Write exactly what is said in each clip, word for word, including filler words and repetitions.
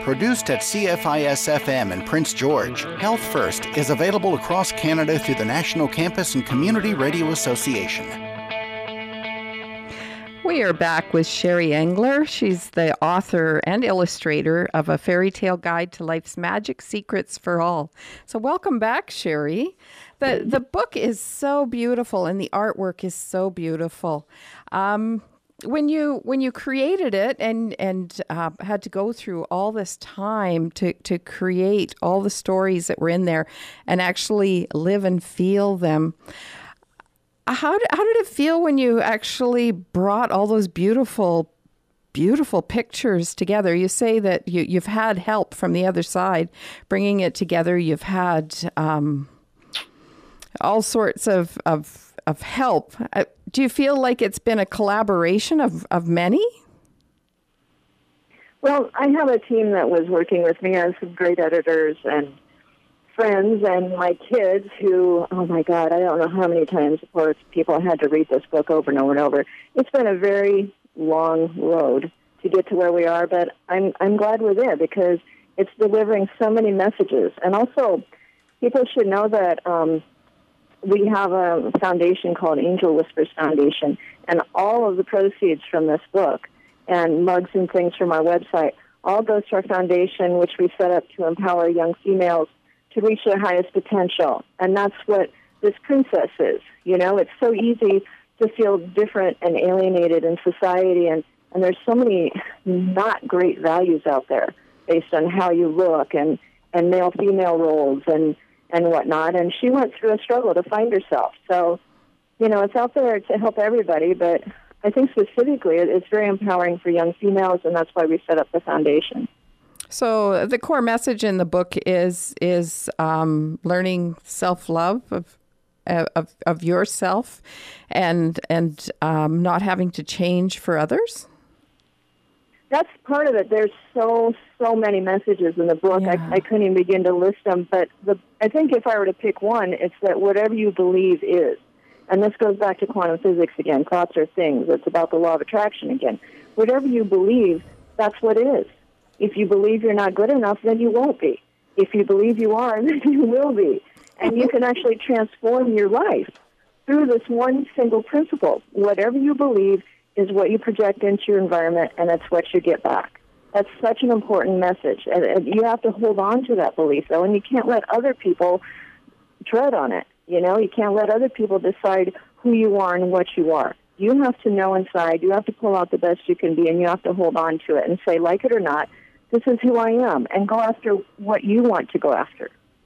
Produced at C F I S F M in Prince George, Health First is available across Canada through the National Campus and Community Radio Association. We are back with Sherry Engler. She's the author and illustrator of A Fairy Tale Guide to Life's Magic Secrets for All. So welcome back, Sherry. The the book is so beautiful and the artwork is so beautiful. Um, when you when you created it and and uh, had to go through all this time to to create all the stories that were in there and actually live and feel them, How did, how did it feel when you actually brought all those beautiful, beautiful pictures together? You say that you, you've had help from the other side bringing it together. You've had um, all sorts of, of, of help. Uh, do you feel like it's been a collaboration of, of many? Well, I have a team that was working with me. I have some great editors and friends and my kids who, oh my God, I don't know how many times, of course, people had to read this book over and over and over. It's been a very long road to get to where we are, but I'm I'm glad we're there because it's delivering so many messages. And also, people should know that um, we have a foundation called Angel Whispers Foundation, and all of the proceeds from this book and mugs and things from our website all goes to our foundation, which we set up to empower young females to reach their highest potential. And that's what this princess is. You know, it's so easy to feel different and alienated in society, and, and there's so many not great values out there based on how you look and, and male-female roles and, and whatnot. And she went through a struggle to find herself. So, you know, it's out there to help everybody, but I think specifically it's very empowering for young females, and that's why we set up the foundation. So the core message in the book is is um, learning self-love of of of yourself, and and um, not having to change for others. That's part of it. There's so so many messages in the book. Yeah. I, I couldn't even begin to list them. But the I think if I were to pick one, it's that whatever you believe is, and this goes back to quantum physics again. Thoughts are things. It's about the law of attraction again. Whatever you believe, that's what is. If you believe you're not good enough, then you won't be. If you believe you are, then you will be. And you can actually transform your life through this one single principle. Whatever you believe is what you project into your environment, and it's what you get back. That's such an important message. And, and you have to hold on to that belief, though, and you can't let other people tread on it. You know, you can't let other people decide who you are and what you are. You have to know inside. You have to pull out the best you can be, and you have to hold on to it and say, like it or not, this is who I am, and go after what you want to go after.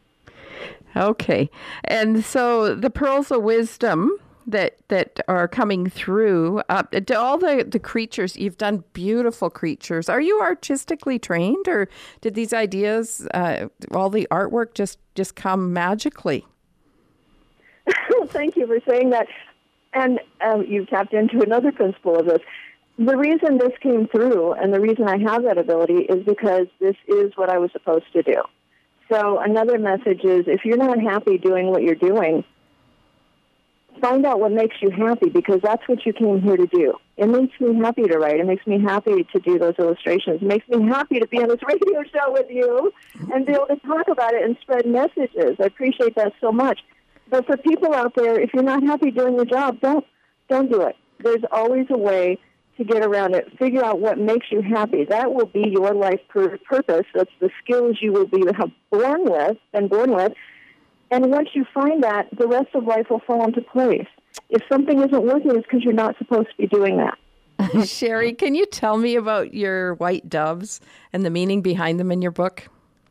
Okay. And so the pearls of wisdom that that are coming through, uh, to all the, the creatures, you've done beautiful creatures. Are you artistically trained, or did these ideas, uh, all the artwork just, just come magically? Thank you for saying that. And um, you've tapped into another principle of this. The reason this came through and the reason I have that ability is because this is what I was supposed to do. So another message is, if you're not happy doing what you're doing, find out what makes you happy, because that's what you came here to do. It makes me happy to write. It makes me happy to do those illustrations. It makes me happy to be on this radio show with you and be able to talk about it and spread messages. I appreciate that so much. But for people out there, if you're not happy doing your job, don't don't do it. There's always a way to get around it. Figure out what makes you happy. That will be your life pur- purpose. That's the skills you will be born with and born with. And once you find that, the rest of life will fall into place. If something isn't working, it's because you're not supposed to be doing that. Sherry, can you tell me about your white doves and the meaning behind them in your book?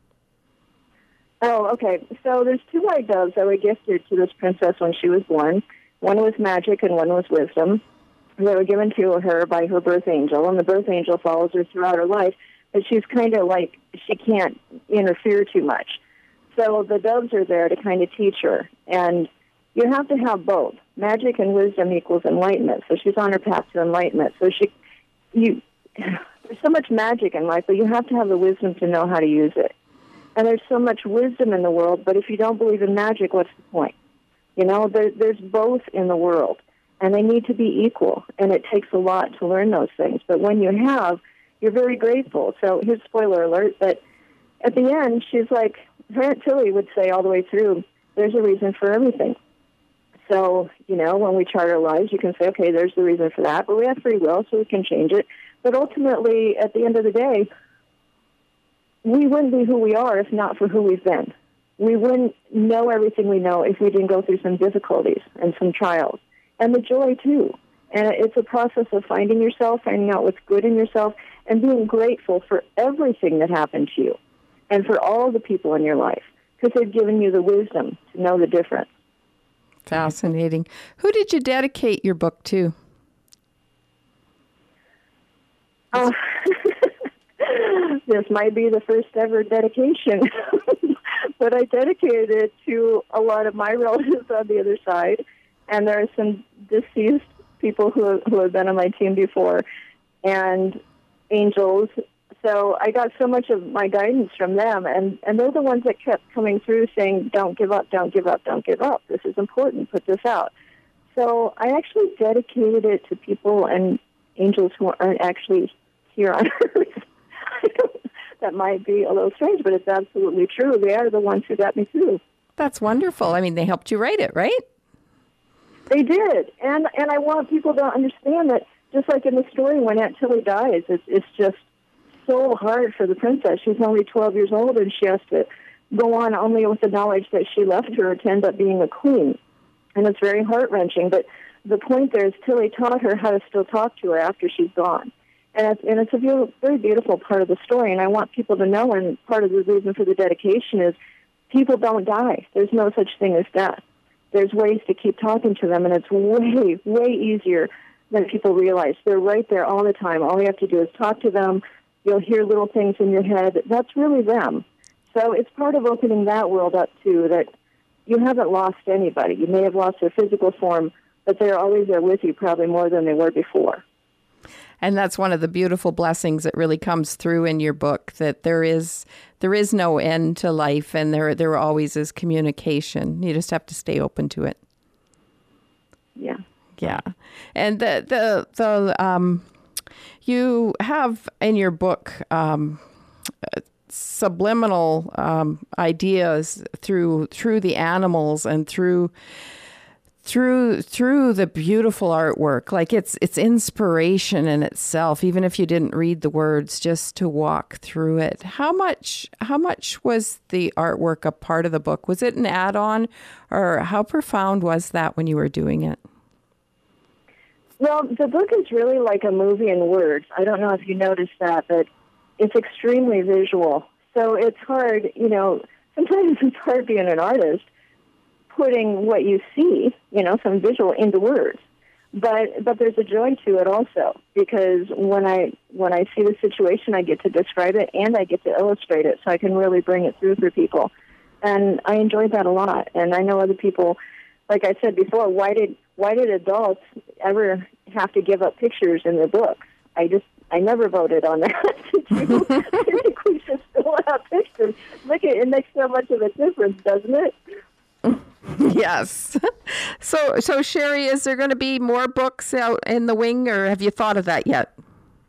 Oh, okay. So there's two white doves that were gifted to this princess when she was born. One was magic and one was wisdom. They were given to her by her birth angel, and the birth angel follows her throughout her life, but she's kind of like, she can't interfere too much. So the doves are there to kind of teach her, and you have to have both. Magic and wisdom equals enlightenment, so she's on her path to enlightenment. So she, you, there's so much magic in life, but you have to have the wisdom to know how to use it. And there's so much wisdom in the world, but if you don't believe in magic, what's the point? You know, there, there's both in the world, and they need to be equal, and it takes a lot to learn those things. But when you have, you're very grateful. So here's spoiler alert, but at the end, she's like, her Aunt Tilly would say all the way through, there's a reason for everything. So, you know, when we chart our lives, you can say, okay, there's the reason for that, but we have free will, so we can change it. But ultimately, at the end of the day, we wouldn't be who we are if not for who we've been. We wouldn't know everything we know if we didn't go through some difficulties and some trials. And the joy, too. And it's a process of finding yourself, finding out what's good in yourself, and being grateful for everything that happened to you and for all the people in your life, because they've given you the wisdom to know the difference. Fascinating. Who did you dedicate your book to? Uh, this might be the first ever dedication, but I dedicated it to a lot of my relatives on the other side, and there are some deceased people who have, who have been on my team before, and angels. So I got so much of my guidance from them, and, and they're the ones that kept coming through saying, don't give up, don't give up, don't give up. This is important. Put this out. So I actually dedicated it to people and angels who aren't actually here on Earth. That might be a little strange, but it's absolutely true. They are the ones who got me through. That's wonderful. I mean, they helped you write it, right? They did. And and I want people to understand that just like in the story when Aunt Tilly dies, it's, it's just so hard for the princess. She's only twelve years old, and she has to go on only with the knowledge that she left her to end up being a queen. And it's very heart-wrenching. But the point there is Tilly taught her how to still talk to her after she's gone. And it's, and it's a beautiful, very beautiful part of the story. And I want people to know, and part of the reason for the dedication is people don't die. There's no such thing as death. There's ways to keep talking to them, and it's way, way easier than people realize. They're right there all the time. All you have to do is talk to them. You'll hear little things in your head. That's really them. So it's part of opening that world up, too, that you haven't lost anybody. You may have lost their physical form, but they're always there with you, probably more than they were before. And that's one of the beautiful blessings that really comes through in your book, that there is there is no end to life, and there there always is communication. You just have to stay open to it. Yeah. Yeah. And the the the um you have in your book um, subliminal um, ideas through through the animals and through through through the beautiful artwork. Like it's it's inspiration in itself, even if you didn't read the words, just to walk through it. How much how much was the artwork a part of the book? Was it an add-on, or how profound was that when you were doing it? Well, the book is really like a movie in words. I don't know if you noticed that, but it's extremely visual. So it's hard, you know, sometimes it's hard being an artist, putting what you see, you know, some visual into words. But but there's a joy to it also, because when I when I see the situation, I get to describe it and I get to illustrate it, so I can really bring it through for people. And I enjoyed that a lot. And I know other people, like I said before, why did why did adults ever have to give up pictures in their books? I just I never voted on that. I think we should still have pictures. Look, at it makes so much of a difference, doesn't it? Yes. So, so Sherry, is there going to be more books out in the wing, or have you thought of that yet?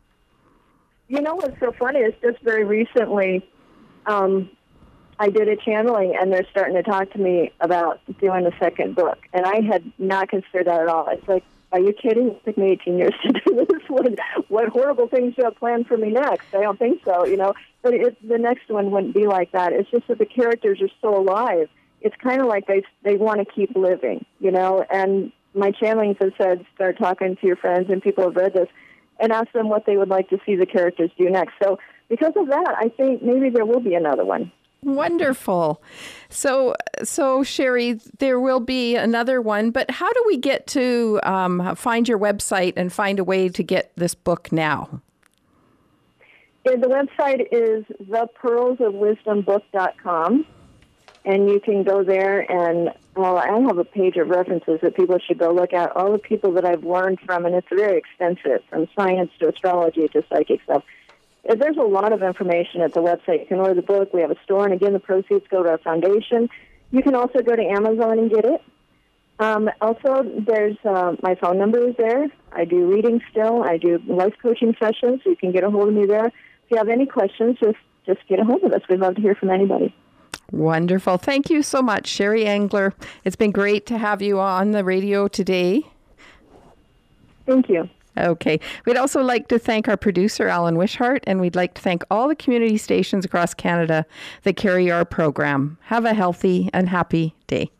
You know what's so funny is just very recently, um, I did a channeling, and they're starting to talk to me about doing a second book, and I had not considered that at all. It's like, are you kidding? It took me eighteen years to do this one. What horrible things do you have planned for me next? I don't think so, you know. But it, the next one wouldn't be like that. It's just that the characters are so alive. It's kind of like they they want to keep living, you know. And my channelings have said, start talking to your friends, and people have read this, and ask them what they would like to see the characters do next. So because of that, I think maybe there will be another one. Wonderful. So, so Sherry, there will be another one, but how do we get to um, find your website and find a way to get this book now? Yeah, the website is the pearls of wisdom book dot com, and you can go there, and well, I have a page of references that people should go look at, all the people that I've learned from, and it's very extensive, from science to astrology to psychic stuff. There's a lot of information at the website. You can order the book. We have a store, and again, the proceeds go to our foundation. You can also go to Amazon and get it. Um, also, there's uh, my phone number is there. I do reading still. I do life coaching sessions. You can get a hold of me there. If you have any questions, just just get a hold of us. We'd love to hear from anybody. Wonderful. Thank you so much, Sherry Engler. It's been great to have you on the radio today. Thank you. Okay. We'd also like to thank our producer, Alan Wishart, and we'd like to thank all the community stations across Canada that carry our program. Have a healthy and happy day.